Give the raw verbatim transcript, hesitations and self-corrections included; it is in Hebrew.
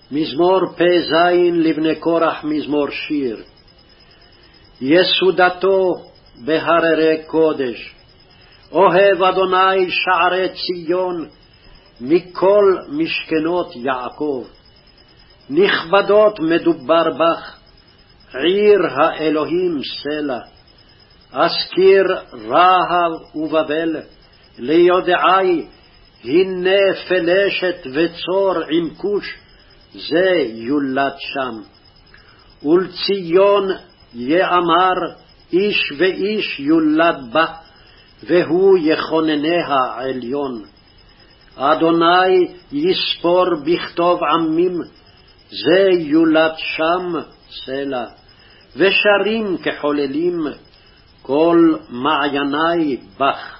מזמור פ"ז לבני קורח מזמור שיר. יסודתו בהררי קודש, אוהב אדוני שערי ציון מכל משכנות יעקב. נכבדות מדובר בך, עיר האלוהים סלע. אזכיר רהב ובבל, ליודעי הנה פלשת וצור עם כוש, זה יולד שם. ולציון יאמר איש ואיש יולד בה, והוא יכונניה עליון. אדוני יספור בכתוב עמים, זה יולד שם סלע. ושרים כחוללים, כל מעייני בך.